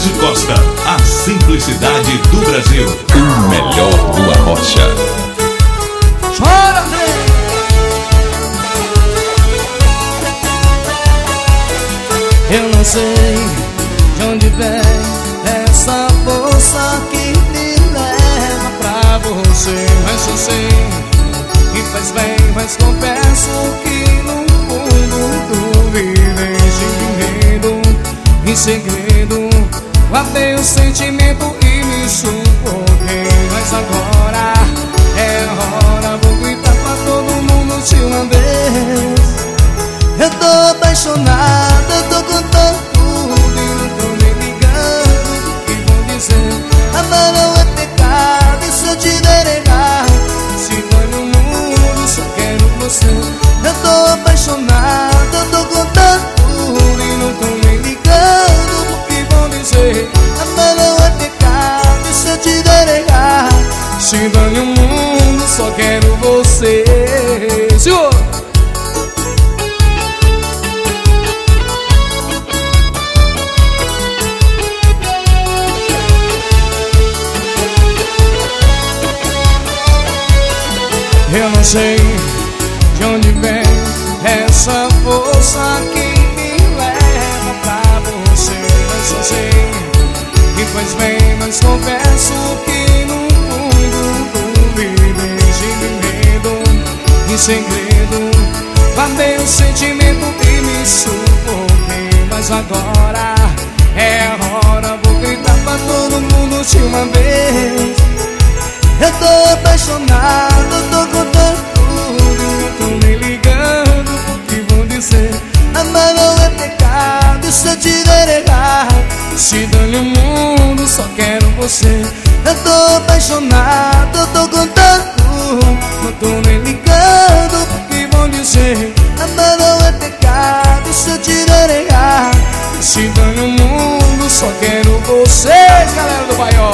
Luiz Costa, a simplicidade do Brasil. O melhor do Arrocha. Chora, eu não sei de onde vem essa força que me leva pra você, mas só sei que faz bem, mas confesso que no fundo tu vives de medo. Em segredo guardei o sentimento e me sufoquei, mas agora é hora, vou gritar pra todo mundo de uma vez. Eu tô apaixonado, eu tô contando tudo e não tô nem ligando do que vão dizer. Amar não é pecado, e se eu tiver errado, se dói no mundo, só quero você. Eu tô apaixonado, eu tô contando tudo e não tô nem ligando do que vão dizer. Amar não é pecado, e se eu tiver errado, se dói no mundo, só quero você. Senhor! Eu não sei de onde vem essa força que me leva pra você, mas só sei que faz bem, mas confesso que no fundo tu vives de medo. Em segredo guardei o sentimento e me sufoquei, mas agora é hora, vou gritar pra todo mundo de uma vez. Eu tô apaixonado, eu tô contando tudo, não tô nem ligando pro que vão dizer. Amar não é pecado, e se eu tiver errado, se dane o mundo, só quero você. Eu tô apaixonado, eu tô contando tudo, não tô nem ligando pro que vão dizer. Amar não é pecado, e se eu tiver errado, se dane o mundo, só quero você. Galera do Baió,